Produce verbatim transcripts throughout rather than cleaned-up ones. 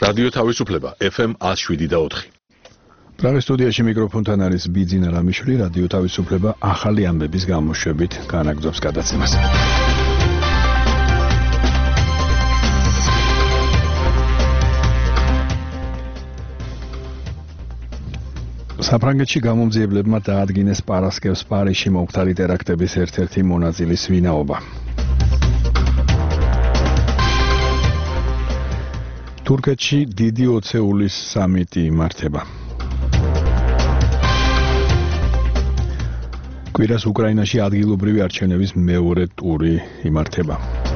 რადიო თავისუფლება ეფ ემ one oh seven და four. Დღეს სტუდიაში მიკროფონთან არის ბიძინა რამიშვილი, რადიო თავისუფლება ახალი ამბების გამოშვებით განაგრძობს გადაცემას. საფრანგეთში გამომძიებლებმა დაადგინეს პარასკევს პარიზში მომხდარი ტერაქტების ერთ-ერთი მონაწილის ვინაობა. თურქეთში დიდი ოცეულის სამიტი იმართება. კვირას უკრაინაში ადგილობრივი არჩევნების მეორე ტური იმართება.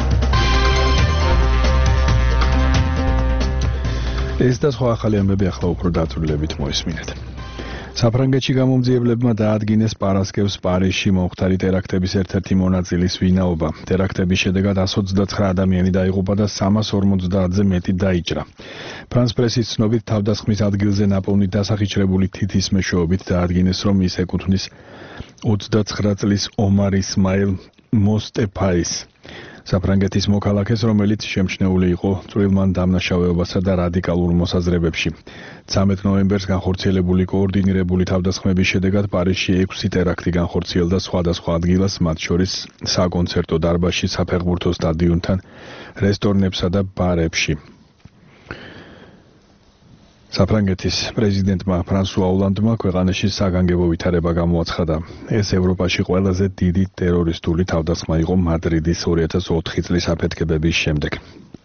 ეს და სხვა ახალი ამბები ახლა უფრო დაწვრილებით მოისმინეთ. საფრანგეთში გამომძიებლებმა დაადგინეს პარასკევს პარიზში მომხდარი ტერაქტების ერთ-ერთი მონაწილის ვინაობა. ტერაქტების შედეგად one hundred twenty-nine ადამიანი დაიღუპა და three hundred fifty-ზე მეტი დაიჭრა. ფრანს პრესის ცნობით თავდასხმის ადგილზე ნაპოვნი დასახიჩრებული თითის მეშვეობით დაადგინეს, რომ ის ეკუთვნის twenty-nine წლის ომარ ისმაილ მოსტეფაის. საფრანგეთის მოქალაქეს, რომელიც შემჩნეული იყო წვრილმან დამნაშავეობასა და რადიკალურ მოსაზრებებში. thirteen ნოემბერს განხორციელებული კოორდინირებული თავდასხმების შედეგად პარიზში six ტერაქტი განხორციელდა სხვადასხვა ადგილას, მათ შორის საკონცერტო დარბაზში, საფეხბურთო სტადიონთან, რესტორნებსა და ბარებში. საფრანგეთის პრეზიდენტმა ფრანსუა ოლანდმა ქვეყანაში საგანგებო ვითარება გამოაცხადა. ეს ევროპაში ყველაზე დიდი ტერორისტული თავდასხმა იყო მადრიდის two thousand four წლის აფეთქებების შემდეგ.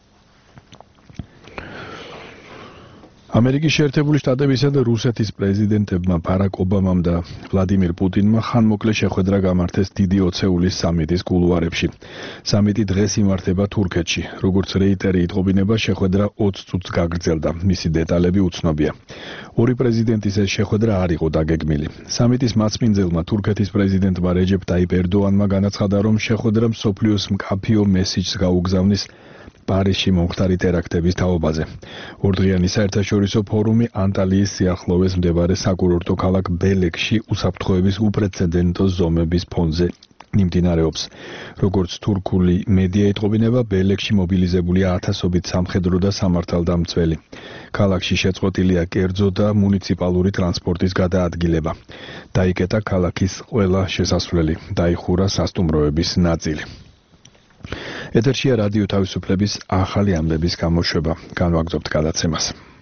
ამერიკის შეერთებული შტატებისა და რუსეთის პრეზიდენტებმა ბარაკ ობამამ და ვლადიმირ პუტინმა ხანმოკლე შეხვედრა გამართეს დიდი ოცეულის სამიტის კულუარებში. სამიტი დღეს იმართება თურქეთში. როგორც რეიტერი იტყობინება, შეხვედრა twenty წუთს გაგრძელდა. მისი დეტალები უცნობია. ორი პრეზიდენტის ეს შეხვედრა არ იყო დაგეგმილი. სამიტის მასპინძელმა თურქეთის პრეზიდენტმა რეჯეპ ტაიპ ერდოანმა განაცხადა, რომ შეხვედრა მსოფლიოს მკაფიო მესიჯს გაუგზავნის პარიზში მომხდარი ტერაქტების თაობაზე. ორდღიანი საერთაშორისო ფორუმი ანტალიის სიახლოვეს მდებარე საკურორტო ქალაქ ბელეკში უსაფრთხოების უპრეცედენტო ზომების ფონზე მიმდინარეობს. როგორც თურქული მედია იტყობინება, ბელეკში მობილიზებულია ათასობით სამხედრო და სამართალდამცველი. ქალაქში შეწყვეტილია კერძო და მუნიციპალური ტრანსპორტის გადაადგილება. დაიკეტა ქალაქის ყველა შესასვლელი, დაიხურა სასტუმროების ნაწილი. ეთერშია რადიო თავისუფლების ახალი ამბების გამოშვება. განვაგრძობთ გადაცემას.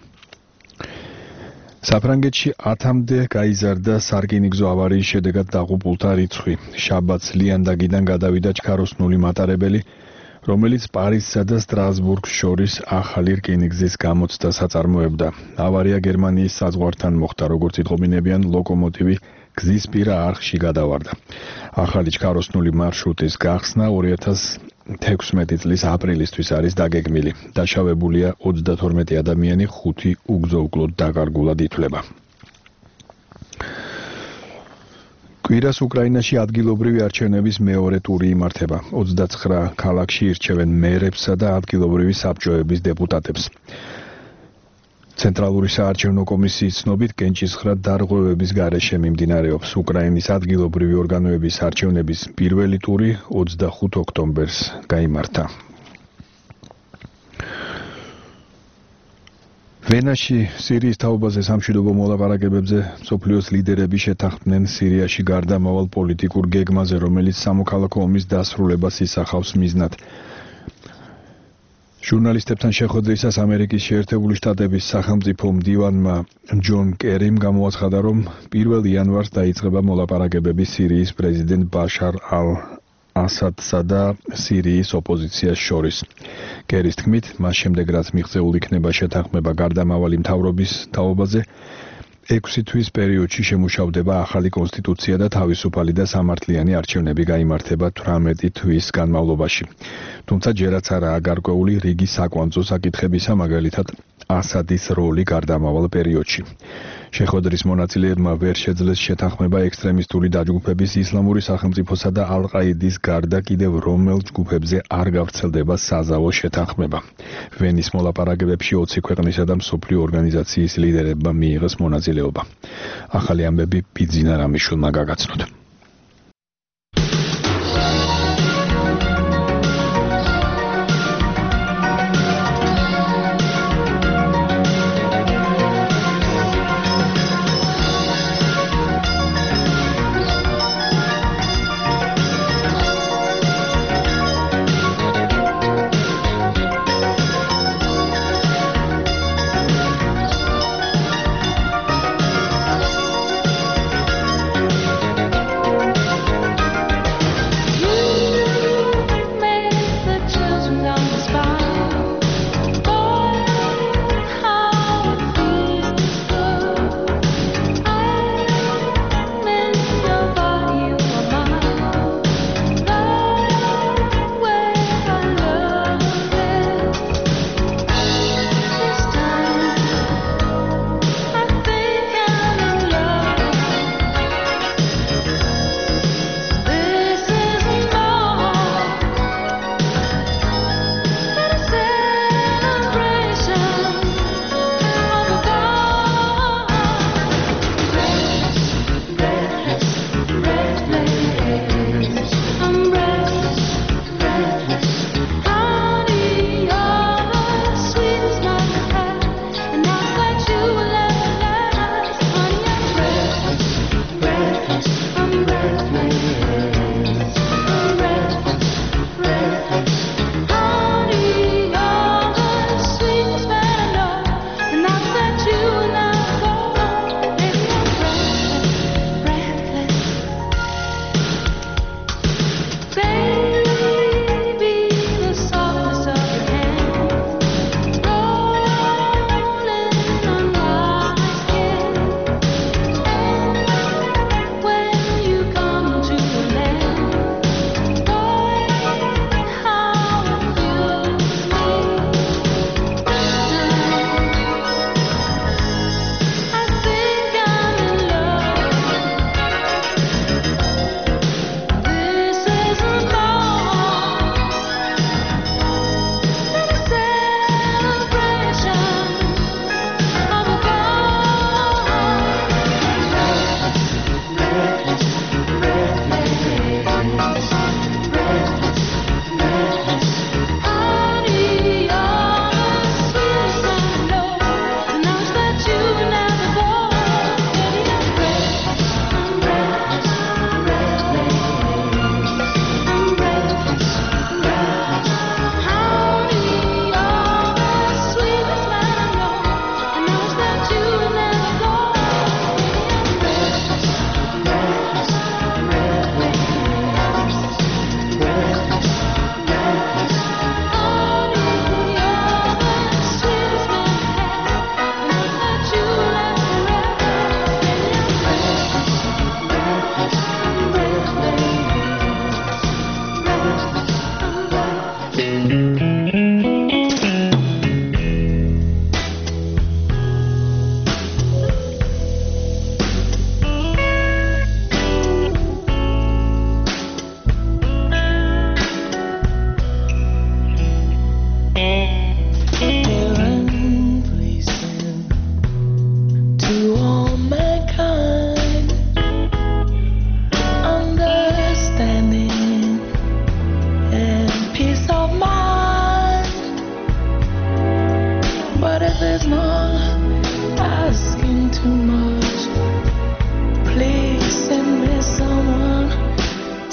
საფრანგეთში ათამდე გაიზარდა სარკინიგზო ავარიის შედეგად დაღუპულთა რიცხვი. შაბათს ლიანდაგიდან გადავიდა ჩქაროსნული მატარებელი, რომელიც პარიზსა და სტრასბურგს შორის ახალი რკინიგზის გამოცდას აწარმოებდა. ავარია გერმანიის საზღვართან მოხდა, როგორც იტყობინებიან, ლოკომოტივი გზის პირა არხში გადავარდა. ახალი ჩქაროსნული მარშრუტის გახსნა two thousand sixteen წლის აპრილისთვის არის დაგეგმილი. დაშავებულია thirty-two ადამიანი, ხუთი უგზო-უკლოდ დაკარგულად ითვლება. კვირას უკრაინაში ადგილობრივი არჩევნების მეორე ტური იმართება. twenty-nine ქალაქში ირჩევენ მერებსა და ადგილობრივი საბჭოების დეპუტატებს. ცენტრალური საარჩევნო კომისიის ცნობით კენჭისხრად დარღვევების გარეშე მიმდინარეობს. უკრაინის ადგილობრივი ორგანოების არჩევნების პირველი ტური twenty-five ოქტომბერს გაიმართა. ვენაში სირიის თაობაზე სამშვიდობო მოლაპარაკებებზე მსოფლიოს ლიდერები შეთანხმდნენ სირიაში გარდამავალ პოლიტიკურ გეგმაზე, რომელიც სამოქალაქო ომის დასრულებას ისახავს მიზნად. ჟურნალისტებთან შეხვედრისას ამერიკის შეერთებული შტატების სახელმწიფო მდივანმა ჯონ კერიმ გამოაცხადა, რომ პირველ იანვარს დაიწყება მოლაპარაკებები სირიის პრეზიდენტ ბაშარ ალ-ასადსა და სირიის ოპოზიციას შორის. კერის თქმით, მას შემდეგ რაც მიღწეულ იქნება შეთანხმება გარდამავალი მთავრობის თაობაზე, ექვსი თვის პერიოდში შემუშავდება ახალი კონსტიტუცია და თავისუფალი და სამართლიანი არჩევნები გაიმართება თვრამეტი თვის განმავლობაში. თუმცა ჯერაც არაა გარკვეული რიგი საკვანძო საკითხებისა, მაგალითად ასადის როლი გარდამავალ პერიოდში. შეხვედრის მონაწილეებმა ვერ შეძლეს შეთანხმება ექსტრემისტული დაჯგუფების ისლამური სახელმწიფოსა და ალ-ყაიდის გარდა კიდევ რომელ ჯგუფებზე არ გავრცელდება საზავო შეთანხმება. ვენის მოლაპარაკებებში ოცი ქვეყნისა და მსოფლიო ორგანიზაციის ლიდერებმა მიიღეს მონაწილეობა. ახალი ამბები ბიძინა რამიშვილმა გაგაცნოთ.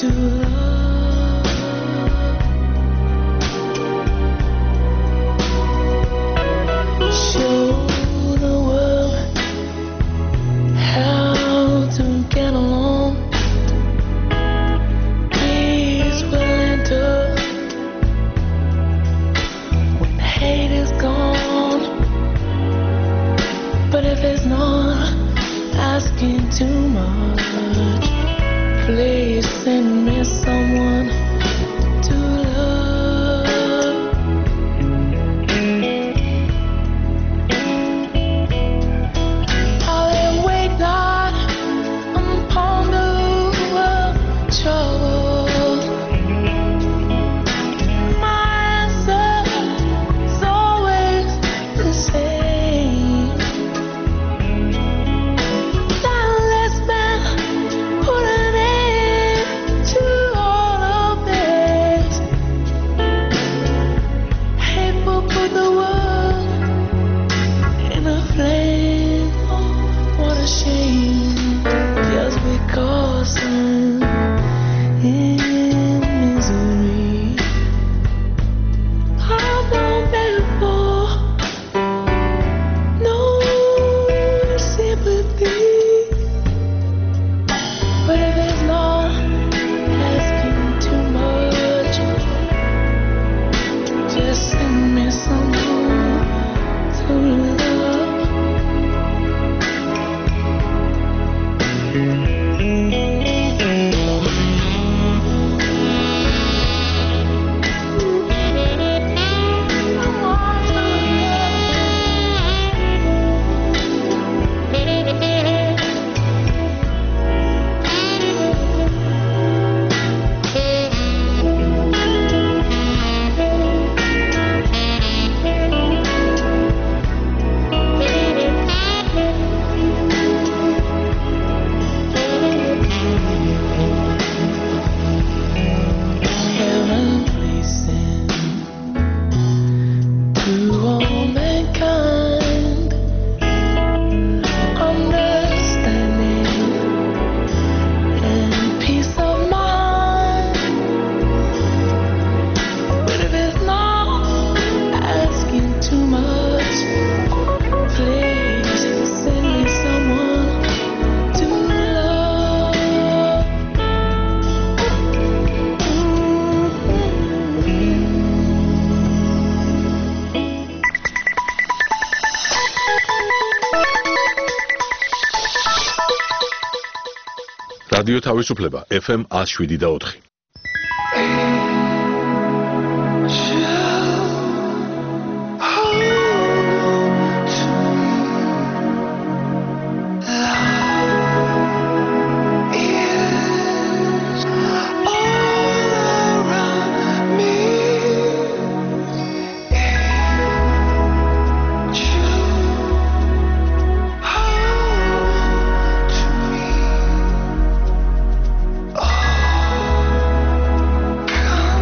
to love. Show the world how to get along. Peace will enter when hate is gone. But if it's not asking too much, please send me someone to love. I'll then wait not upon the world trouble. My answer is always the same. Now let's put an end to all of this. Hate will put the world in a flame. Oh, what a shame. Just because I'm in misery, I won't beg for no sympathy. But if it's not asking too much, just send me someone to love. Heaven listen to all mankind, understanding and peace of mind. But if it's not asking too much, please send me someone to love. რადიო თავისუფლება ეფ ემ one oh seven და four. Oh,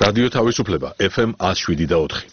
რადიო თავისუფლება ეფ ემ one oh seven და four.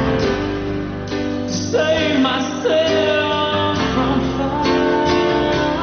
Save myself from fire.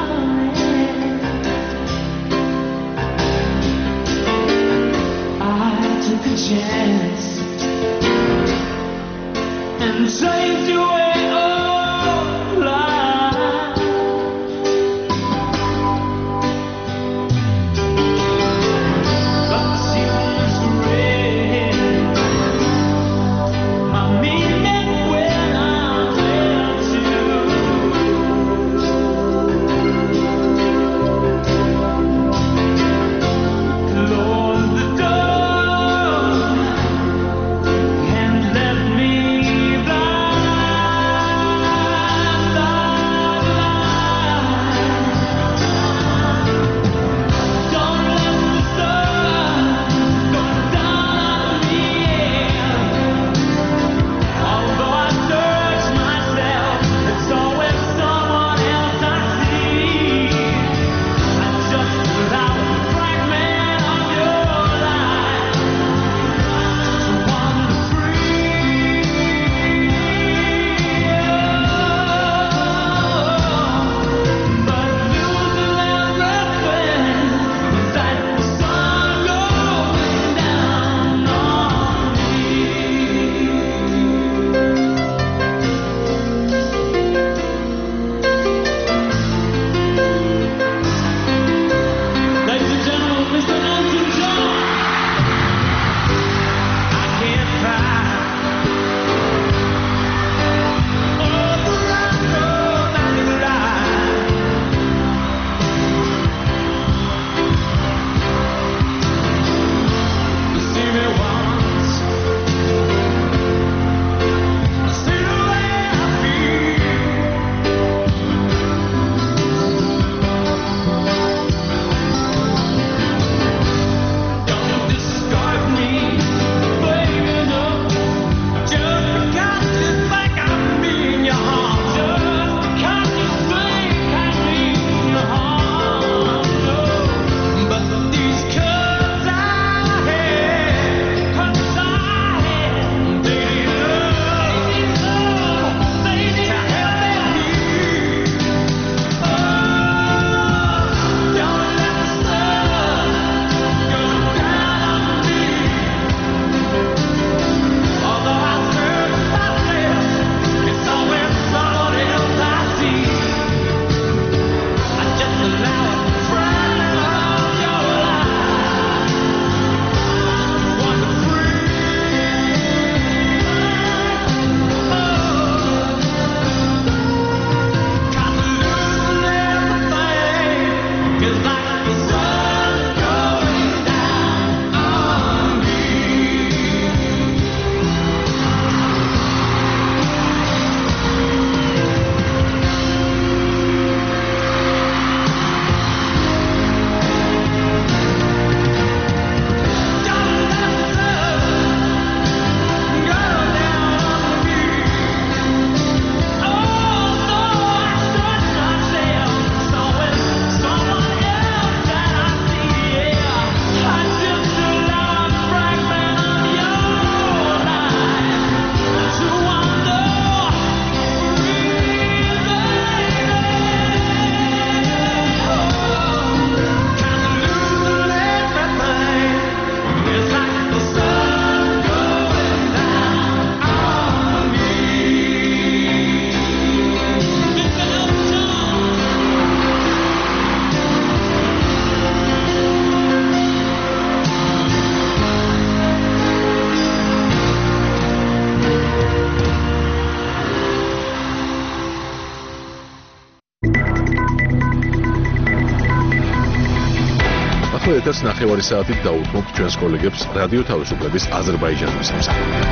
ახლა ეთერს ნახევარი საათით დაუთმობთ ჩვენს კოლეგებს რადიო თავისუფლების აზერბაიჯანის სამსახურში.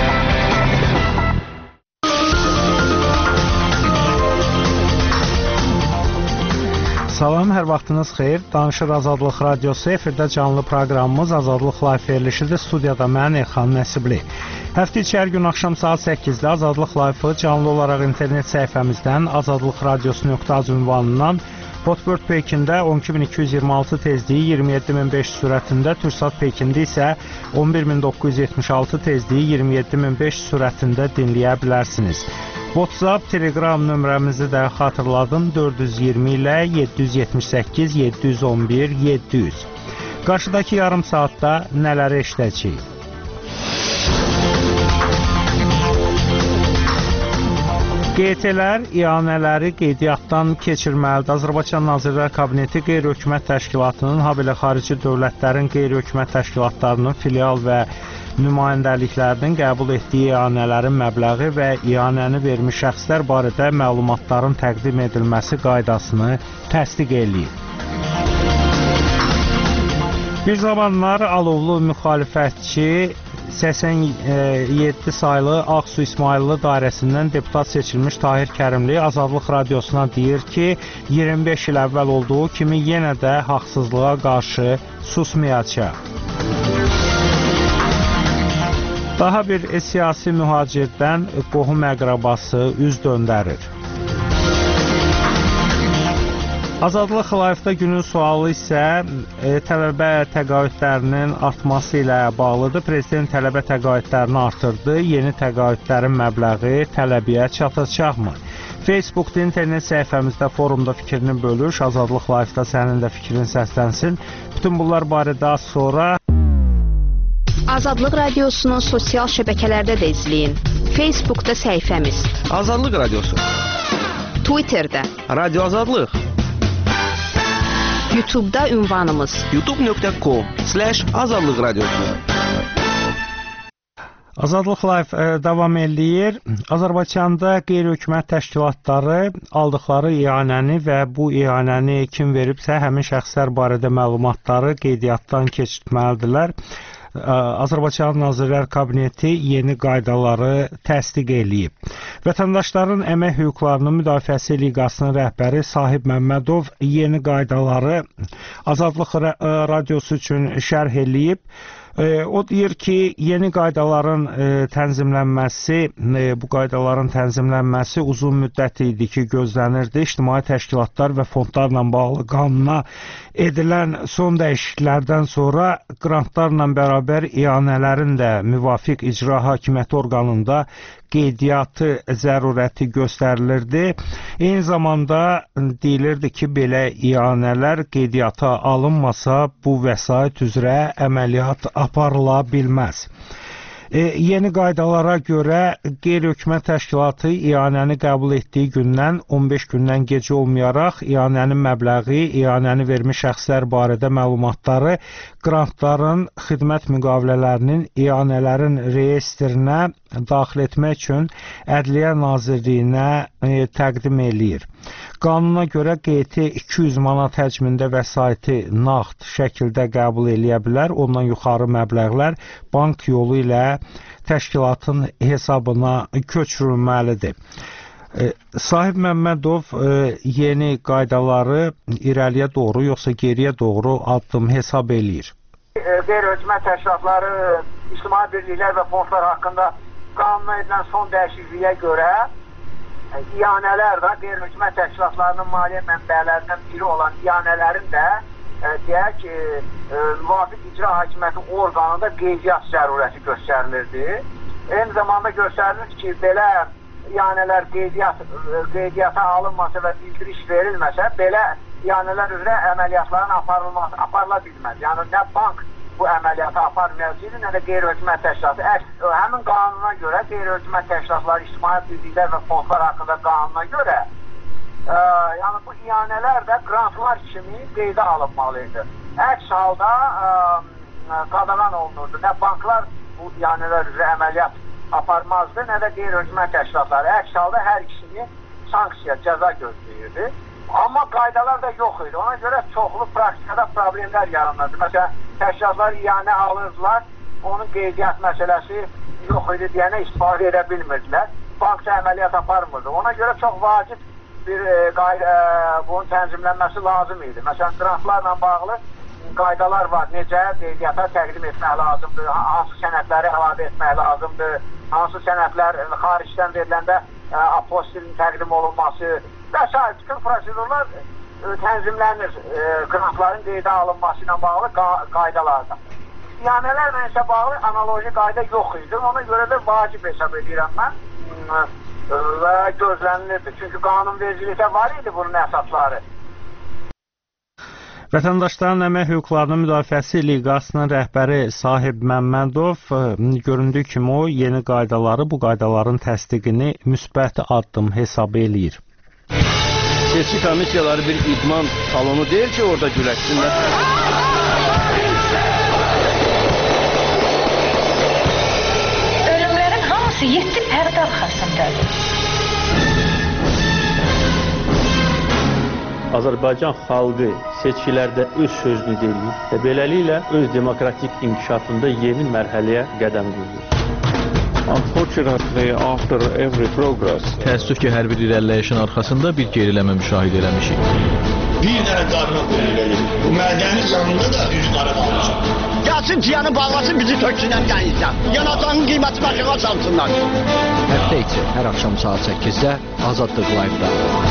Salam, hər vaxtınız xeyir. Danışır Azadlıq Radiosu, efirdə canlı proqramımız Azadlıq Live verilişidir. Studiyada mən Elxan Nəsibli. Həftə içi hər gün axşam saat səkkizdə Azadlıq Live-ı canlı olaraq internet səhifəmizdən azadlıq radiosu nöqtə az ünvanından Hotbird Pekində on iki min iki yüz iyirmi altı tezliyi iyirmi yeddi min beş yüz sürətində, Türksat Pekində isə on bir min doqquz yüz yetmiş altı tezliyi iyirmi yeddi min beş yüz sürətində dinləyə bilərsiniz. WhatsApp, Telegram nömrəmizi də xatırladım, dörd yüz iyirmi ilə yeddi yüz yetmiş səkkiz yeddi yüz on bir yeddi yüz. Qarşıdakı yarım saatda nələri eşidəcəyik? Q T-lər ianələri qeydiyyatdan keçirməlidir. Azərbaycan Nazirlər Kabineti qeyri-hökumət təşkilatının, habelə xarici dövlətlərin qeyri-hökumət təşkilatlarının filial və nümayəndəliklərinin qəbul etdiyi ianələrin məbləği və ianəni vermiş şəxslər barədə məlumatların təqdim edilməsi qaydasını təsdiq eləyib. Bir zamanlar alovlu müxalifətçi səksən yeddi saylı Ağsu İsmayıllı dairəsindən deputat seçilmiş Tahir Kərimli Azadlıq Radiosuna deyir ki, iyirmi beş il əvvəl olduğu kimi yenə də haqsızlığa qarşı susmayacaq. Daha bir siyasi mühacirdən qohum əqrabası üz döndərir. Azadlıq Live-da günün sualı isə e, tələbə təqaüdlərinin artması ilə bağlıdır. Prezident tələbə təqaüdlərini artırdı. Yeni təqaüdlərin məbləği tələbiyə çatacaqmı? Facebookda, internet səhifəmizdə, forumda fikrini bölüş. Azadlıq Live-da sənin də fikrin səslənsin. Bütün bunlar barədə az sonra Azadlıq Radiosunun sosial şəbəkələrdə də izləyin. Facebookda səhifəmiz Azadlıq Radiosu, Twitterdə Radio Azadlıq, YouTube'da ünvanımız youtube nöqtə com slash azadlıq radiosu. Azadlıq Live e, davam eləyir. Azərbaycanda qeyri-hökumət təşkilatları aldıqları ianəni və bu ianəni kim veribsə, həmin şəxslər barədə məlumatları qeydiyyatdan keçirtməlidirlər. Azərbaycan Nazirlər Kabineti yeni qaydaları təsdiq eləyib. Vətəndaşların əmək hüquqlarının müdafiəsi liqasının rəhbəri Sahib Məmmədov yeni qaydaları Azadlıq Radiosu üçün şərh eləyib. O deyir ki, yeni qaydaların e, tənzimlənməsi, e, bu qaydaların tənzimlənməsi uzun müddət idi ki, gözlənirdi. İctimai təşkilatlar və fondlarla bağlı qanuna edilən son dəyişikliklərdən sonra qrantlarla bərabər ianələrin də müvafiq icra hakimiyyəti orqanında qeydiyyatı zərurəti göstərilirdi. Eyni zamanda deyilirdi ki, belə ianələr qeydiyyata alınmasa, bu vəsait üzrə əməliyyat aparıla bilməz. E, yeni qaydalara görə qeyri-hökumət təşkilatı ianəni qəbul etdiyi gündən on beş gündən gecə olmayaraq ianənin məbləği, ianəni vermiş şəxslər barədə məlumatları, qrantların, xidmət müqavilələrinin, ianələrin reyestrinə daxil etmək üçün Ədliyyə Nazirliyinə e, təqdim eləyir. Qanuna görə Q T iki yüz manat həcmində vəsaiti nağd şəkildə qəbul eləyə bilər. Ondan yuxarı məbləğlər bank yolu ilə təşkilatın hesabına köçürülməlidir. E, Sahib Məmmədov e, yeni qaydaları irəliyə doğru yoxsa geriyə doğru addım hesab eləyir. Qeyri-hökumət təşkilatları, ictimai birliklər və fondlar haqqında qanuna edilən son dəyişikliyə görə ianələr də qeyri-hökumət təşkilatlarının maliyyə mənbələrindən biri olan ianələrin də e, deyək ki, e, müvafiq icra hakimiyyəti orqanında qeydiyyat zərurəti göstərilirdi. Eyni zamanda göstərilir ki, belə ianələr qeydiyyat, qeydiyyata alınmasa və bildiriş verilməsə, belə ianələr üzrə əməliyyatların aparılması, aparıla bilməz. Yəni, nə bank bu əməliyyatı aparmayacaqdır, nə də qeyri-hökumət təşkilatı. Həmin qanuna görə qeyri-hökumət təşkilatları, ictimai birliklər və fondlar haqqında qanuna görə e, yəni bu ianələr də qrantlar kimi qeydə alınmalıydı. Əks halda e, qadağan olunurdu. Nə banklar bu ianələr üzrə əməliyyat aparmazdı, nə də qeyri-hökumət təşkilatları. Əks halda hər ikisini sanksiya, cəza gözləyirdi. Amma qaydalar da yox idi. Ona görə çoxlu praktikada problemlər yaranırdı. Məsələn, təşkilatlar iyanə alırdılar, onun qeydiyyat məsələsi yox idi deyənə istifadə edə bilmirdilər. Bankçı əməliyyat aparmırdı. Ona görə çox vacib bir e, qayda, e, bunun tənzimlənməsi lazım idi. Məsələn, qrantlarla bağlı qaydalar var. Necə qeydiyyata təqdim etmək lazımdır, hansı sənədləri əlavə etmək lazımdır, hansı sənədlər xaricdən veriləndə e, apostilin təqdim olunması və s. bütün prosedurlar e, tənzimlənir e, qrantların qeydə alınması ilə bağlı qaydalarda. İyanələrlə isə bağlı analoji qayda yox idi. Ona görə də vacib hesab edirəm mən e, və gözlənilirdi. Çünki qanunvericilikdə var idi bunun əsasları. Vətəndaşların Əmək Hüquqlarının Müdafiəsi Liqasının rəhbəri Sahib Məmmədov göründüyü kimi o yeni qaydaları, bu qaydaların təsdiqini müsbət addım hesab eləyir. Seçki komissiyaları bir idman salonu deyil ki, orada güləşsinlər. Ölümlərin hamısı yeddi pərdə arxasındadır. Azərbaycan xalqı seçkilərdə öz sözünü deyir və beləliklə öz demokratik inkişafında yeni mərhələyə qədəm qoyur. Unfortunately, after every progress, təəssüf ki, hər bir irəliləyişin arxasında bir geriləmə müşahidə eləmişik. Bir dənə qarına qoyulur. Bu mədənin yanında da üç qarı qalmışam. Gəlsin ciyanı bağlasın, bizi töksünən gəlirsən. Yanacağın qiyməti başına salsınlar. Həftə içi hər axşam saat səkkizdə Azadlıq Live-da.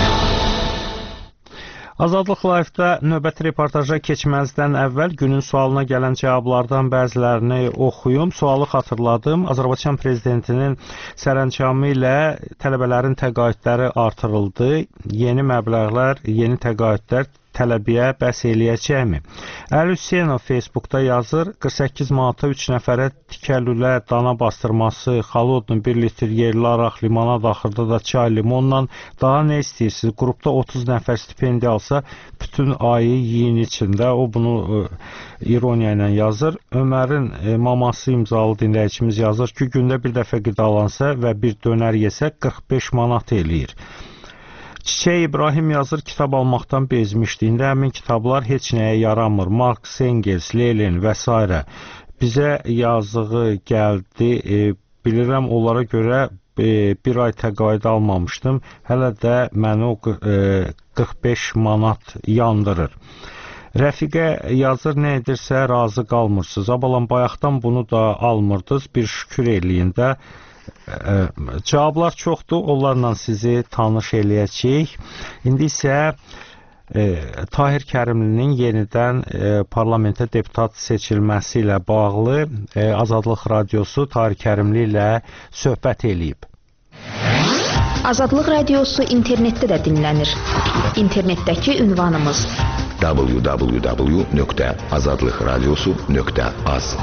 Azadlıq Live-da növbəti reportaja keçməzdən əvvəl günün sualına gələn cavablardan bəzilərini oxuyum. Sualı xatırladım. Azərbaycan Prezidentinin sərəncamı ilə tələbələrin təqaüdləri artırıldı. Yeni məbləğlər, yeni təqaüdlər tələbiyə bəs eləyəcəkmi? Əli Hüseynov Facebookda yazır, qırx səkkiz manata üç nəfərə tikəlülə dana bastırması, xalodun bir litr yerli araq, limonad axırda da çay limonla daha nə istəyirsiniz? Qrupda otuz nəfər stipendiya alsa bütün ayı yiyin içində. O bunu e, ironiya ilə yazır. Ömərin e, maması imzalı dinləyicimiz yazır ki, gündə bir dəfə qidalansa və bir dönər yesə qırx beş manat eləyir. Çiçək İbrahim yazır, kitab almaqdan bezmişdi. İndi həmin kitablar heç nəyə yaramır. Marx, Engels, Lenin və s. Bizə yazığı gəldi. E, bilirəm, onlara görə e, bir ay təqaüd almamışdım. Hələ də məni o e, qırx beş manat yandırır. Rəfiqə yazır, nə edirsə razı qalmırsınız. Abalan bayaqdan bunu da almırdınız. Bir şükür eləyin də. Cavablar çoxdur, onlarla sizi tanış eləyəcəyik. İndi isə e, Tahir Kərimlinin yenidən e, parlamentə deputat seçilməsi ilə bağlı e, Azadlıq Radiosu Tahir Kərimli ilə söhbət eləyib. Azadlıq Radiosu internetdə də dinlənir. İnternetdəki ünvanımız w w w nöqtə azadlıq radiosu nöqtə az.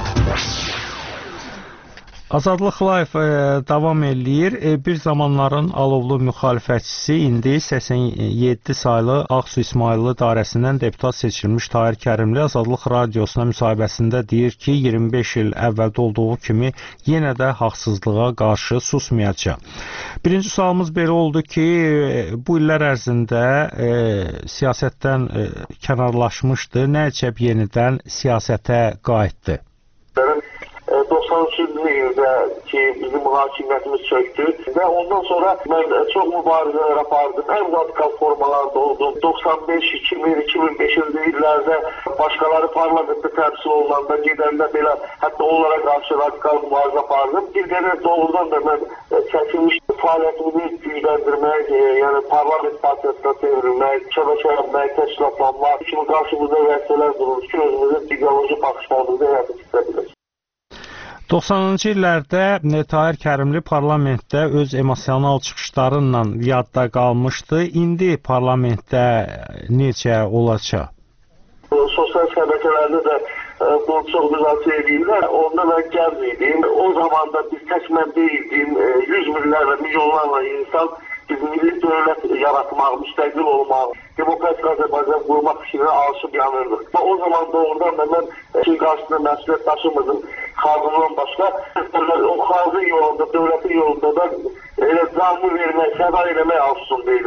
Azadlıq Live e, davam eləyir. E, bir zamanların alovlu müxalifətçisi, indi səksən yeddi saylı Ağsu İsmayıllı dairəsindən deputat seçilmiş Tahir Kərimli Azadlıq Radiosuna müsahibəsində deyir ki, iyirmi beş il əvvəldə olduğu kimi yenə də haqsızlığa qarşı susmayacaq. Birinci sualımız belə oldu ki, e, bu illər ərzində e, siyasətdən e, kənarlaşmışdı. Nə əcəb yenidən siyasətə qayıtdı? doxsan üçüncü ildə ki, bizim hakimiyyətimiz çöktü və ondan sonra mən çox mübarizələr apardım. Ən radikal formalarda oldum. doxsan beş, iki min, iki min beşinci illərdə başqaları parlamentdə təmsil olunanda gedəndə belə hətta onlara qarşı radikal mübarizə apardım. Bir qədər doğrudan da mən çəkilmiş fəaliyyətimi gücləndirmək, yəni parlament partiyasına çevrilmək, şəbəkə yapmaq, təşkilatlanmaq kimi qarşımızda vəzifələr durur ki, özümüzün ideoloji baxışlarımızı həyata keçirə doxsanıncı illərdə Tahir Kərimli parlamentdə öz emosional çıxışlarıyla yadda qalmışdı. İndi parlamentdə necə olacaq? Sosial şəbəkələrdə də bunu çox müzakirə edirlər. Onda mən gənc idim. O zaman da biz tək mən deyildim. Yüz minlərlə, milyonlarla insan biz milli dövlət yaratmaq, müstəqil olmaq, demokratik Azərbaycan qurmaq fikrinə alışıb yanırdıq. O zaman doğrudan da mən ki, qarşısında məsuliyyət daşımırdım xalqından başqa. O xalqın yolunda, dövlətin yolunda da elə canlı vermək, fəda eləmək arzusundaydım.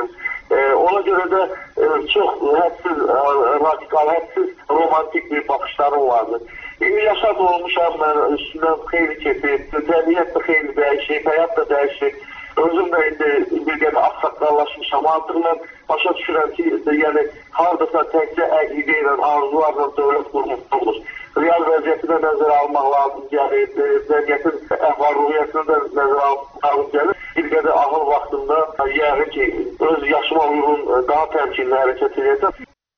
Ona görə də çox hədsiz radikal, hədsiz romantik bir baxışlarım vardı. Yaşad olmuşam mən, üstündən xeyli keçib, təbiət də xeyli dəyişik, həyat da dəyişik. Özüm də indi bir qədər axsaqqallaşmışam. Artıq mən başa düşürəm ki, yəni hardasa təkcə əqidə ilə, arzularla dövlət qurmaq olur. Real vəziyyəti də nəzərə almaq lazım gəlir, vəziyyətin əhval-ruhiyyətini də nəzərə almaq lazım gəlir. Bir qədər ahıl vaxtında yəqin ki, öz yaşıma uyğun daha təmkinli hərəkət edəcəm.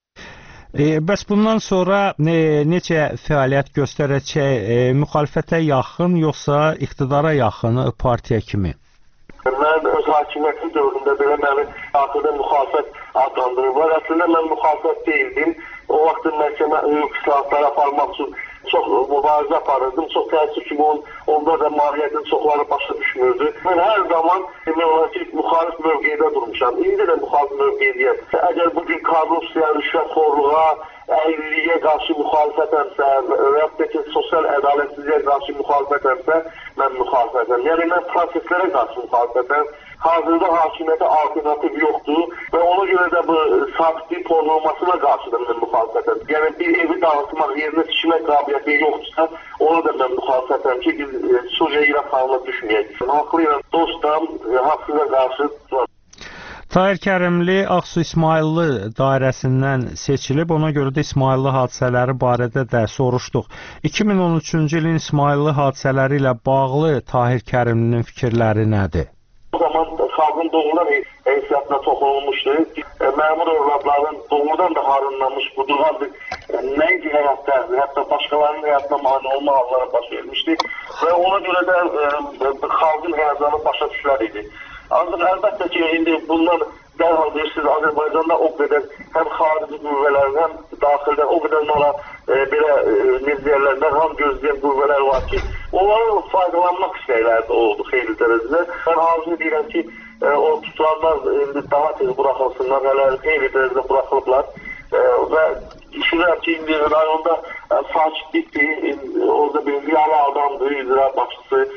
E, bəs bundan sonra e, necə fəaliyyət göstərəcək, e, müxalifətə yaxın, yoxsa iqtidara yaxın partiya kimi? Mən öz hakimiyyətim dövründə belə məni daxildə müxalifət adlandırırlar. Əslində mən müxalifət deyildim. O vaxt məhkəmə hüquq islahatları aparmaq üçün çox mübarizə aparırdım. Çox təəssüf ki, on, onda da mahiyyətin çoxları başa düşmürdü. Mən hər zaman demək olar ki, müxalif mövqedə durmuşam. İndi də müxalif mövqedəyəm. Əgər bugün korrupsiya, rüşvətxorluğa, əyriliyə qarşı müxalifətəmsə və yaxud da ki, sosial ədalətsizliyə qarşı müxalifətəmsə, mən müxalifətəm. Yəni, mən proseslərə qarşı müxalifətəm. Hazırda hakimiyyətə alternativ yoxdur və ona görə də bu sabitlik pozulmasına qarşı da mən müxalifətəm. Yəni, bir evi dağıtmaq, yerinə tikmək qabiliyyəti yoxdursa, ona da mən müxalifətəm ki, biz Suriya-İraq halına düşməyək. Haqlıyam, dostam, haqsıza qarşı duram. Tahir Kərimli Ağsu İsmayıllı dairəsindən seçilib, ona görə də İsmayıllı hadisələri barədə də soruşduq. iki min on üçüncü ilin İsmayıllı hadisələri ilə bağlı Tahir Kərimlinin fikirləri nədir? O zaman xalqın doğrudan heysiyyatına toxunulmuşdu. Məmur övladların doğrudan da harınlanmış, qudurğandır. Nəinki həyatda, hətta başqalarının həyatına mani olma halları baş vermişdi. Və ona görə də xalqın həyatlarını başa düşülər idi. Ancaq əlbəttə ki, indi bundan dərhal deyirsiniz, Azərbaycanda o qədər həm xarici qüvvələrin, həm daxildən o qədər nala e, belə e, neziyərlər, nərham gözləyən qüvvələr var ki, onların faydalanmaq istəklərdə oldu xeyli dərəcədə. Mən arzu edirəm ki, e, o tutulanlar indi daha tez buraxılsınlar, hələ xeyli dərəcədə buraxılıblar e, və düşünürəm ki, indi rayonda e, sakitlikdir, orada bir ziyalı adamdır, icra başçısı.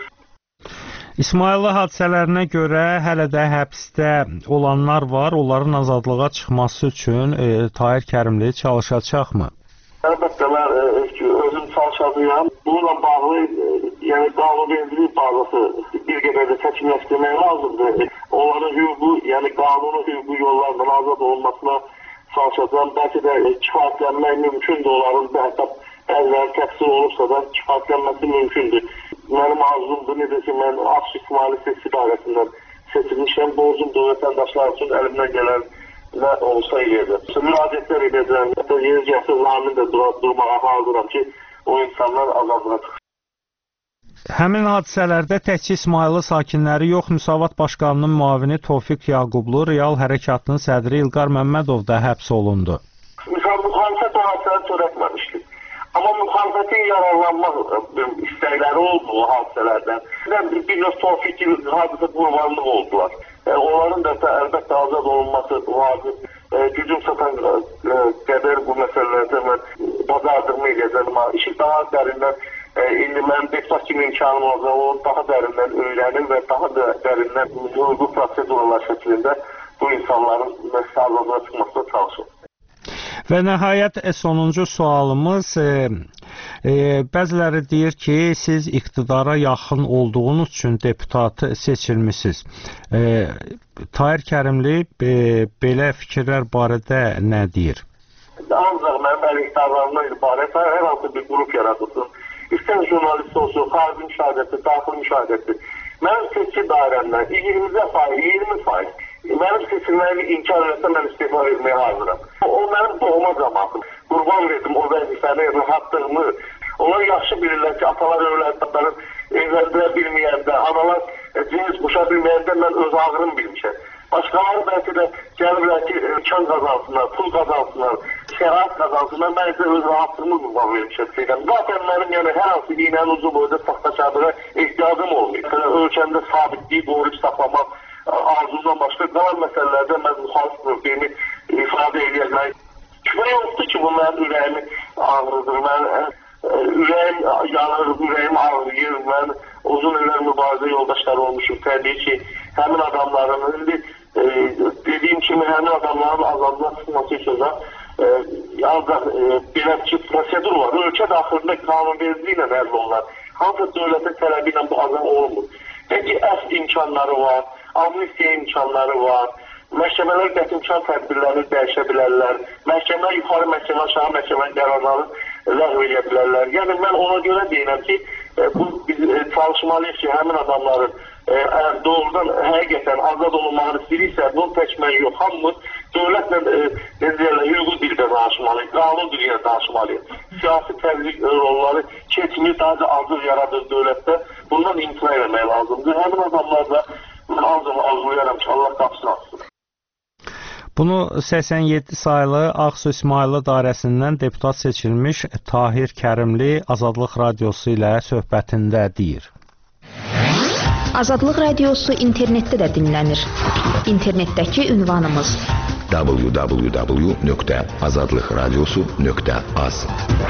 İsmayıllı hadisələrinə görə hələ də həbsdə olanlar var. Onların azadlığa çıxması üçün e, Tahir Kərimli çalışacaqmı? Əlbəttə, mən e, özüm çalışacağım. Bununla bağlı, e, yəni qanunvericilik bazası bir qədər də çəkimləşdirmək lazımdır. Onların hüququ, yəni qanuni hüququ yollarla azad olmasına çalışacağım. Bəlkə də e, kifayətlənmək mümkündür. Onların da hətta bəziləri təqsir olursa da kifayətlənməsi mümkündür. Mənim arzumdur, necə ki, mən Ağsu İsmayıllı seçki dairəsindən seçilmişəm. Borcum da vətəndaşlar üçün əlimdən gələn nə olsa eləyəcəm. Müraciətlər edəcəm. Hətta yeni gətir namin də dur durmağa hazıram ki, o insanlar azadlığa çıxsın. Həmin hadisələrdə təkcə İsmayıllı sakinləri yox, Müsavat Başqanının müavini Tofiq Yaqublu, Real Hərəkatının sədri İlqar Məmmədov da həbs olundu. Müxalifət o hadisələri törətməmişdir. Amma müxalifətin yararlanmaq istəkləri oldu o hadisələrdən. Bir növ Tofiq hadisə qurbanlıq oldular. E, onların da əlbəttə azad olunması vacib. E, gücüm satan e, qədər bu məsələlərdə mən bazardırma edəcəm. İşi daha dərindən, e, indi mənim deputat kimi imkanım olacaq, onu daha dərindən öyrənim və daha da dərindən hüquqi proseduralar şəklində bu insanların azadlığa çıxmasına çalışım. Və nəhayət sonuncu sualımız, e, e, bəziləri deyir ki, siz iqtidara yaxın olduğunuz üçün deputatı seçilmişsiniz. E, Tahir Kərimli e, belə fikirlər barədə nə deyir? Ancaq mənim əlikdarlarımdan ibarət hər hansı bir qrup yaradılsın. İstər jurnalist olsun, xarici müşahidəsi, daxil müşahidəsi. Mənim seçki dairəmdən iyirmi faiz, iyirmi faiz. Mənim seçilməyimi inkar edəsə mən istifa verməyə hazıram. O mənim doğma cəmatım. Qurban verdim o vəzifəni, rahatlığımı. Onlar yaxşı bilirlər ki, atalar övladların evləndirə bilməyəndə, analar cins quşa bilməyəndə mən öz ağrım bilmişəm. Başqaları bəlkə də gəlirlər ki, imkan qazansınlar, pul qazansınlar, şərait qazansınlar. Mən isə öz rahatlığımı qurban vermişəm. Zaten mənim yəni, hər hansı iynənin ucu boyda saxtaşadığa ehtiyacım olmuyor. Ölkəmdə sabitliyi qoruyub saxlamaq arzumdan başqa qalan məsələlərdə mən müxalif mövqeyimi ifadə edəyəm. Şübhə yoxdur ki, bu mənim ürəyimi ağrıdır. Mən ürəyim yanır, ürəyim ağrıyır. Mən uzun illər mübarizə yoldaşları olmuşum. Təbii ki, həmin adamların indi e, dediyim kimi kimi həmin adamların azadlığa çıxması üçün də e, ancaq e, belə ki, prosedur var. Ölkə daxilində qanunvericiliyi ilə həll olunur. Hansı dövlətin tələbi ilə bu azam olunmur. Peki əf imkanları var, amnistiya imkanları var, məhkəmələr qətimkan tədbirlərini dəyişə bilərlər, məhkəmə, yuxarı məhkəmə, aşağı məhkəmə qərarları ləğv edə bilərlər. Yəni mən ona görə deyirəm ki, e, bu biz e, çalışmalıyıq ki, həmin adamların e, əgər doğrudan həqiqətən azad olunmağını istəyirsə, bunu təkmək yox, hamımız dövlətlə e, necələrlə hüququ dildə danışmalıyıq, qanun dilində danışmalıyıq. Siyasi təbliğ rolları keçmir, daha da azıq yaradır dövlətdə. Bundan imtina etmək lazımdır. Həmin adamlar da mən ancaq arzulayaram ki, Allah qapısını açsın. Bunu səksən yeddi saylı Ağsu İsmayıllı dairəsindən deputat seçilmiş Tahir Kərimli Azadlıq Radiosu ilə söhbətində deyir. Azadlıq Radiosu internetdə də dinlənir. İnternetdəki ünvanımız w w w nöqtə azadlıqradiosu nöqtə az.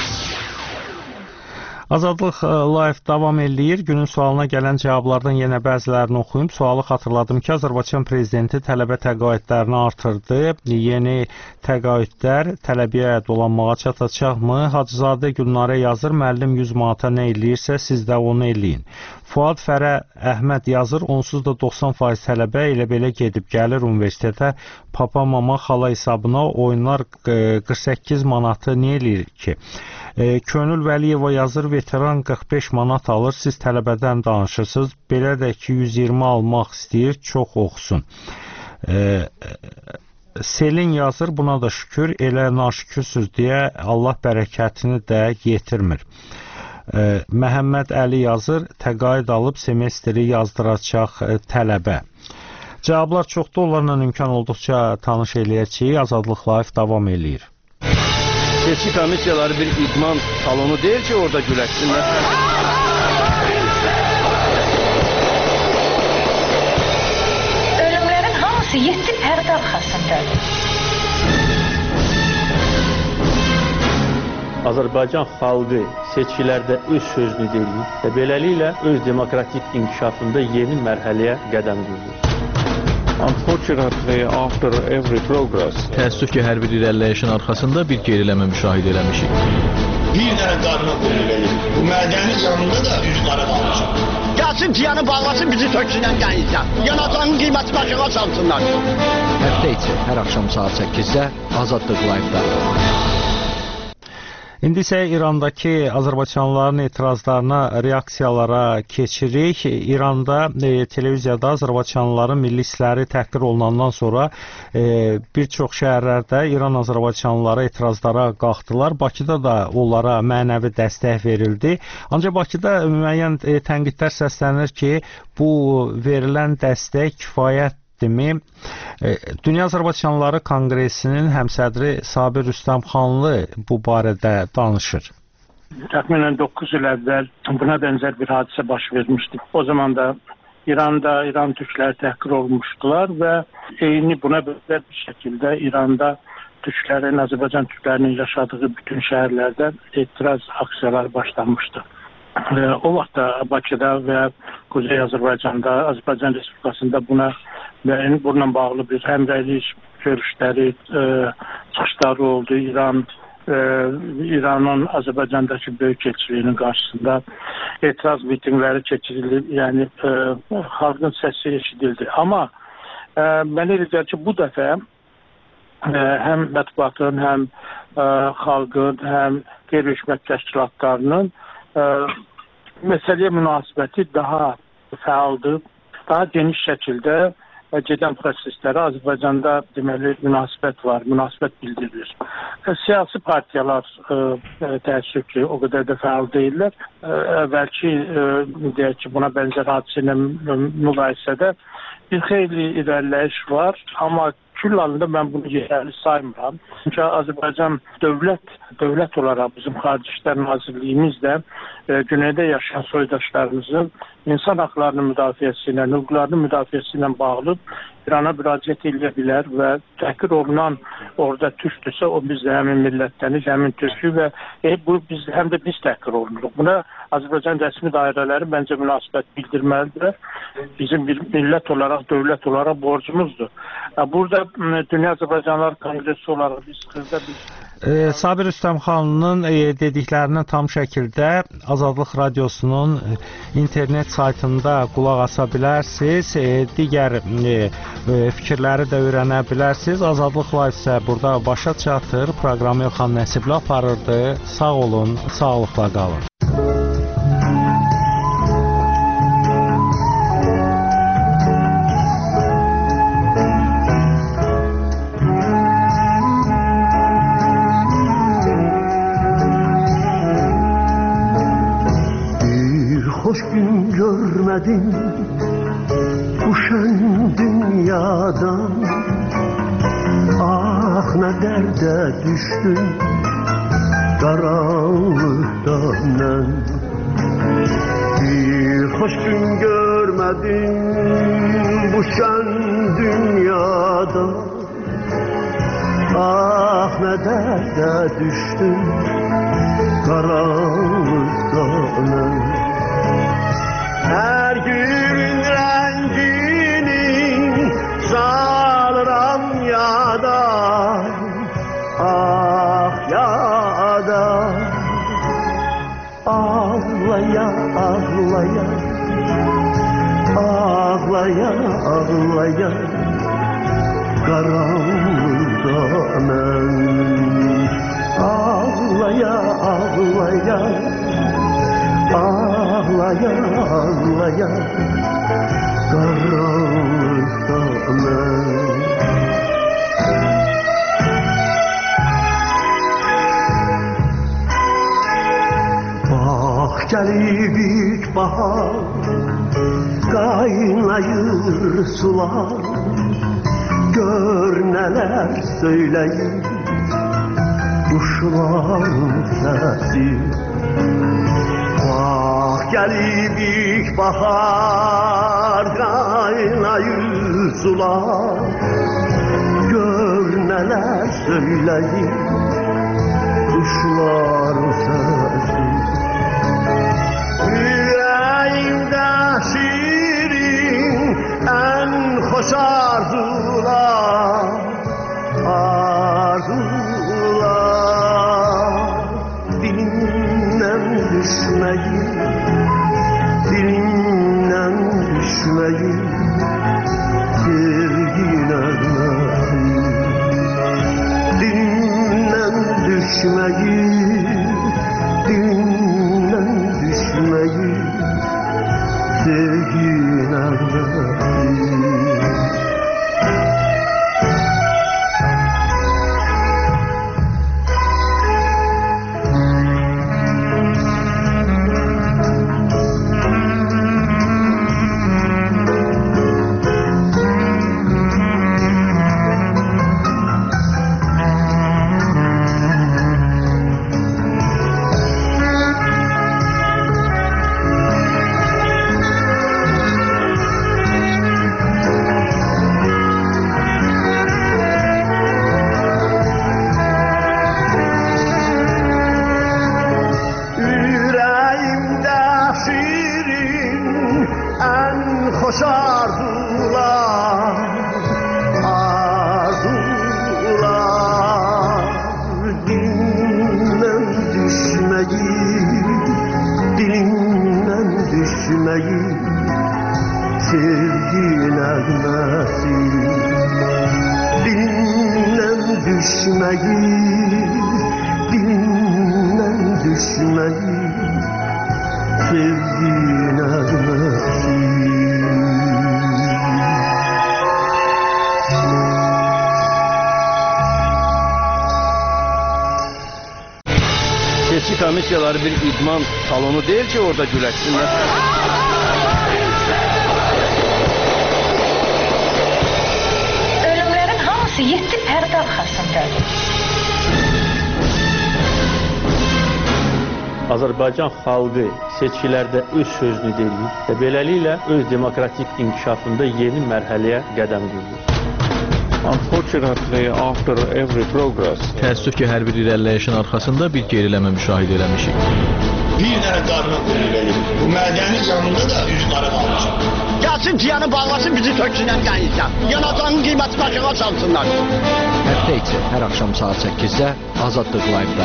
Azadlıq Live davam eləyir. Günün sualına gələn cavablardan yenə bəzilərini oxuyum. Sualı xatırladım ki, Azərbaycan prezidenti tələbə təqaüdlərini artırdı. Yeni təqaüdlər tələbəyə dolanmağa çatacaqmı? Hacızadə Gülnarə yazır, müəllim yüz manata nə eləyirsə, siz də onu eləyin. Fuad Fərə Əhməd yazır, onsuz da doxsan faiz tələbə elə belə gedib gəlir universitetə, papa, mama, xala hesabına oyunlar qırx səkkiz manatı nə eləyir ki? E, Könül Vəliyeva yazır, veteran qırx beş manat alır, siz tələbədən danışırsınız, belə də ki yüz iyirmi almaq istəyir, çox oxusun. E, Selin yazır, buna da şükür, elə naşükürsüz deyə Allah bərəkətini də yetirmir. E, Məhəmməd Əli yazır, təqaüd alıb semestri yazdıracaq e, tələbə. Cavablar çoxdur, onlarla imkan olduqca tanış eləyəcəyik. Azadlıq Live davam eləyir. Seçki komissiyaları bir idman salonu deyil ki, orada güləşsinlər. Ölümlərin hamısı yeddi pərdə arxasındadır. Azərbaycan xalqı seçkilərdə öz sözünü deyir və beləliklə öz demokratik inkişafında yeni mərhələyə qədəm qoyur. Unfortunately, after every progress, təəssüf ki, hər bir irəliləyişin arxasında bir geriləmə müşahidə eləmişik. Bir dənə qarına qoyulur. Bu mədənin yanında da üç qara qalmışıq. Gəlsin ciyanı bağlasın, bizi töksünən gəlirsən. Yanacağın qiyməti başına çalsınlar. Həftə içi, hər axşam saat səkkizdə Azadlıq Live-da. İndi isə İrandakı azərbaycanlıların etirazlarına, reaksiyalara keçirik. İranda e, televiziyada azərbaycanlıların milli hissləri təhqir olunandan sonra e, bir çox şəhərlərdə İran azərbaycanlıları etirazlara qalxdılar. Bakıda da onlara mənəvi dəstək verildi. Ancaq Bakıda müəyyən e, tənqidlər səslənir ki, bu verilən dəstək kifayət Dünya Azərbaycanlıları Konqresinin həmsədri Sabir Rüstəmxanlı bu barədə danışır. Təxminən doqquz il əvvəl buna bənzər bir hadisə baş vermişdi. O zaman da İranda İran türkləri təhqir olmuşdular və eyni buna bənzər bir şəkildə İranda türklərin, Azərbaycan türklərinin yaşadığı bütün şəhərlərdə etiraz aksiyaları başlanmışdı. O vaxt da Bakıda və Kuzey Azərbaycanda, Azərbaycan Respublikasında buna və bununla bağlı bir həmrəylik görüşləri, e, çıxışları oldu. İran, e, İranın Azərbaycandakı böyük elçiliyinin qarşısında etiraz mitingləri keçirildi. Yəni e, xalqın səsi eşidildi. Amma e, mən elə gəlir ki, bu dəfə e, həm mətbuatın, həm e, xalqın, həm qeyri-hökumət təşkilatlarının e, məsələyə münasibəti daha fəaldır, daha geniş şəkildə gedən proseslərə Azərbaycanda deməli münasibət var, münasibət bildirilir. Siyasi partiyalar e, təəssüf ki, o qədər də fəal deyirlər. E, əvvəlki e, deyək ki, buna bənzər hadisə ilə müqayisədə bir xeyli irəliləyiş var, amma küllalında mən bunu yerli saymıram. Çünki Azərbaycan dövlət, dövlət olaraq bizim Xarici İşlər Nazirliyimiz də e, güneydə yaşayan soydaşlarımızın insan haqlarının müdafiəsi ilə, hüquqlarının müdafiəsi ilə bağlı İrana müraciət edə bilər və təhqir olunan orada türkdürsə, o biz də həmin millətləniz, həmin türkü və e, bu biz həm də biz təhqir olunuruq. Buna Azərbaycan rəsmi dairələri məncə münasibət bildirməlidirlər. Bizim bir millət olaraq, dövlət olaraq borcumuzdur. Burada Dünya Azərbaycanlar Kongresi olaraq biz xırda bir E, Sabir Rüstəmxanlının e, dediklərinə tam şəkildə Azadlıq Radiosunun e, internet saytında qulaq asa bilərsiniz. E, digər e, e, fikirləri də öyrənə bilərsiniz. Azadlıq Live isə burada başa çatır. Proqramı Elxan Nəsibli aparırdı. Sağ olun, sağlıqla qalın. Hoş gün görmedim bu şen dünyadan. Ah ne derde düştüm karanlıktan ben. Bir hoş gün görmedim bu şen dünyadan. Ah ne derde düştüm karanlıktan ben. Her gün rengini salıram yada, ah yada. Ağlaya ağlaya, ağlaya ağlaya, karanlıkta ben. Ağlaya ağlaya, ağlaya ağlaya, karanlıkta ben. Bak gelip ilk bahar, kaynayır sular. Gör neler söyleyip kuşların sesi. Bak gelip ilk bahar, kaynayır sular. Gör neler söyleyip kuşların sesi. Yüreğimde şirin en hoş arzular, arzular. Dilimden düşmeyi, dilimden düşmeyi, sevgine nasip. Dilimden düşmeyi, dilimden düşmeyi, sevgine nasip. Hoş arzular, arzular. Dilimden düşmeyi, dilimden düşmeyi, sevgine nasip. Dilimden düşmeyi, dilimden düşmeyi, sevgine nasip. Seçki komissiyaları bir idman salonu değil ki orada güləşsinlər. Ölümlərin hamısı yeddi pərdə arxasındadır. Azərbaycan xalqı seçkilərdə öz sözünü deyir və beləliklə öz demokratik inkişafında yeni mərhələyə qədəm qoyur. Unfortunately, after every progress, Təəssüf ki, hər bir irəliləyişin arxasında bir geriləmə müşahidə eləmişik. Bir dənə qarına qoyun verir. Bu mədənin yanında da üç qarı qalmışam. Gəlsin ciyanı bağlasın, bizi töksünən qəyinsən. Yanacağının qiyməti başına çalsınlar. Həftə içi hər axşam saat səkkizdə Azadlıq Live-da.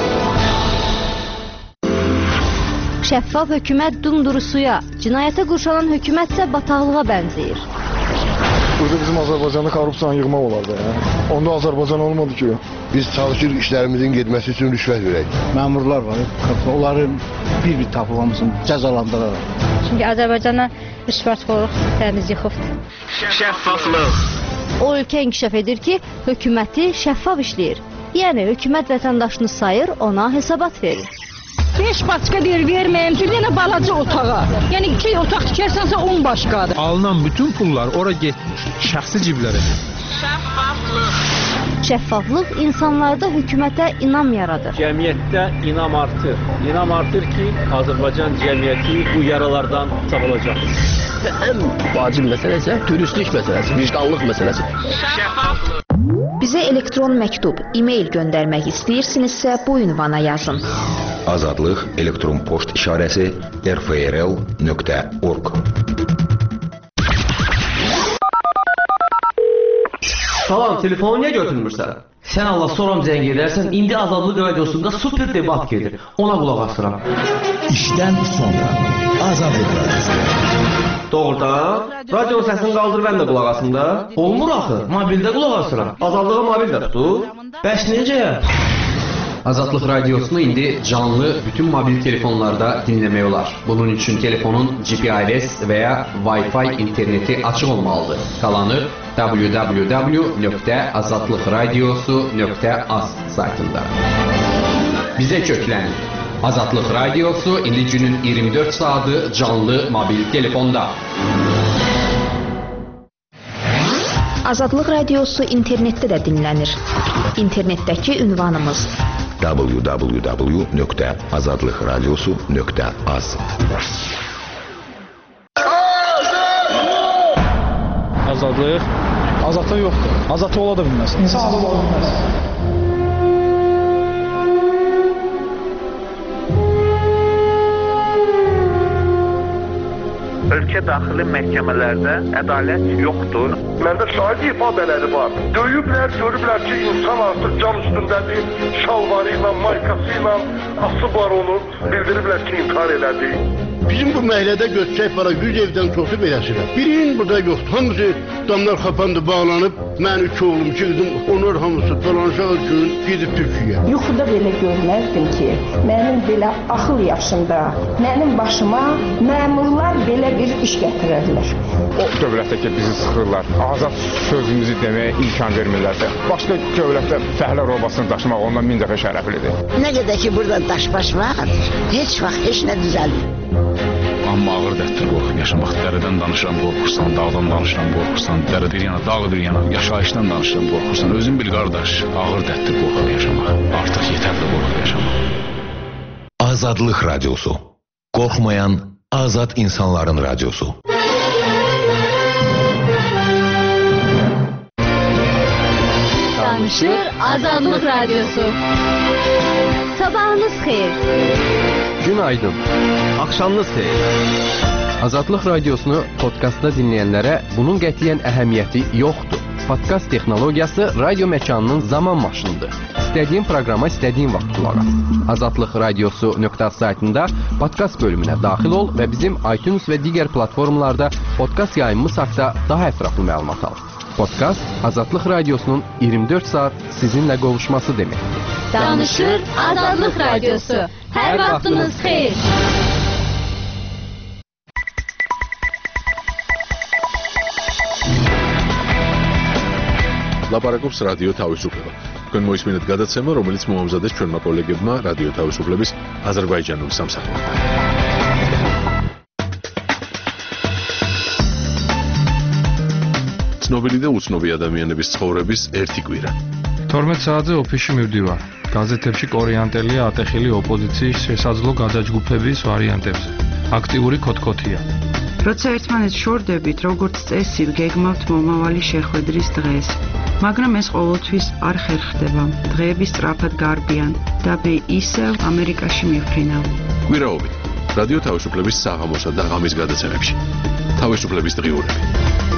Şəffaf hökumət dumdurusuya, cinayətə qurşanan hökumət isə bataqlığa bənzəyir. Burada bizim Azərbaycanda korrupsiyanı yığmaq olardı. Ya. Onda Azərbaycan olmadı ki. Biz çalışırıq işlərimizin getməsi üçün rüşvət verək. Məmurlar var, onların bir-bir tapılmasını cəzalandıraraq. Çünki Azərbaycana rüşvətxorluq təmiz yıxıbdır. Şəffaflıq. O ölkə inkişaf edir ki, hökuməti şəffaf işləyir. Yəni hökumət vətəndaşını sayır, ona hesabat verir. beş başqa deyir, verməyim ki, bir dənə balaca otağa. Yəni iki otaq tikərsənsə on başqadır. Alınan bütün pullar ora getmir, şəxsi ciblərə. Şəffaflıq. Şəffaflıq insanlarda hökumətə inam yaradır. Cəmiyyətdə inam artır. İnam artır ki, Azərbaycan cəmiyyəti bu yaralardan sağolacaq. Ən vacib məsələ isə dürüstlük məsələsi, vicdanlıq məsələsi. Şəffaflıq. Bizə elektron məktub, e-mail göndərmək istəyirsinizsə bu ünvana yazın. Azadlıq elektron poçt işarəsi r f r l nöqtə org. Salam, telefonu niyə götürmürsən? Sən Allah soram zəng edərsən, indi Azadlıq radiosunda super debat gedir. Ona qulaq asıram. İşdən sonra Azadlıq radiosu. Doğrudan? Radio səsini qaldır, mən də qulaq asım da. Olmur axı, mobildə qulaq asıram. Azadlığı mobildə tutur. Bəs necə? Azadlıq radiosunu indi canlı bütün mobil telefonlarda dinləmək olar. Bunun üçün telefonun G P R S və ya Wi-Fi interneti açıq olmalıdır. Qalanı w w w nöqtə azadlıqradiosu nöqtə az saytında. Bizə köklənin. Azadlıq radiosu indi günün iyirmi dörd saatı canlı mobil telefonda. Azadlıq radiosu internetdə də dinlənir. İnternetdəki ünvanımız w w w nöqtə azadlıqradiosu nöqtə az. Azadlıq azadlıq yoxdur. Azadlıq ola da bilməz. İnsan ola bilməz. Ölkə daxili məhkəmələrdə ədalət yoxdur. Məndə şahid ifadələri var. Döyüblər, görüblər ki, insan artıq cam üstündədir, şalvarı ilə, maykası ilə asıblar onu, bildiriblər ki, intihar elədi. Bizim bu məhəllədə götürsək para yüz evdən çoxu beləsirəm. Birinin burada yoxdur. Hamısı damlar xapandı, bağlanıb. Mən üç oğlum, iki qızım, onlar hamısı falanşaq üçün gedib Türkiyə. Yuxuda belə görməzdim ki, mənim belə axıl yaşında, mənim başıma məmurlar belə bir iş gətirərlər. O dövlətdə ki, bizi sıxırlar, azad sözümüzü deməyə imkan vermirlərsə, başqa dövlətdə fəhlə robasını daşımaq ondan min dəfə şərəflidir. Nə qədər ki, burada daş-baş var, heç vaxt heç nə düzəlmir. Amma ağır dətdir qorxub yaşamaq. Dərədən danışıram, qorxursan, dağdan danışıram, qorxursan, dərə bir yana, dağ bir yana, yaşayışdan danışıram, qorxursan. Özün bil qardaş, ağır dətdir qorxub yaşamaq. Artıq yetərli qorxub yaşamaq. Azadlıq radiosu. Qorxmayan azad insanların radiosu. Danışır Azadlıq radiosu. Sabahınız xeyir. Günaydın. Axşamınız xeyir. Azadlıq radiosunu podkastda dinləyənlərə bunun qətiyyən əhəmiyyəti yoxdur. Podkast texnologiyası radio məkanının zaman maşınıdır. İstədiyin proqrama istədiyin vaxt qulaq as. azadlıq radiosu nöqtə az saytında podkast bölümünə daxil ol və bizim iTunes və digər platformalarda podkast yayımımız haqqında daha ətraflı məlumat al. Podkast Azadlıq radiosunun iyirmi dörd saat sizinlə qovuşması deməkdir. Danışır Azadlıq radiosu. Hər vaxtınız xeyir. ლაპარაკობს რადიო თავისუფლება. თქვენ მოისმინეთ გადაცემა, რომელიც მოამზადეს ჩვენმა კოლეგებმა რადიო თავისუფლების აზერბაიჯანულ სამსახურში. ცნობილი და უცნობი ადამიანების ცხოვრების ერთი კვირა. თორმეტ საათზე ოფისში მივდივარ. გაზეთებში კორიანტელია ატეხილი ოპოზიციის შესაძლო გადაჯგუფების ვარიანტებზე. აქტიური ქოთქოთია. როცა ერთმანეთს შორდებით, როგორც წესი, გეგმავთ მომავალი შეხვედრის დღეს. მაგრამ ეს ყოველთვის არ ხერხდება. დღეები სწრაფად გარბიან და მე ისევ ამერიკაში მივფრინავ. კვირაობით რადიო თავისუფლების საღამოსა და ღამის გადაცემებში. თავისუფლების დღიურები.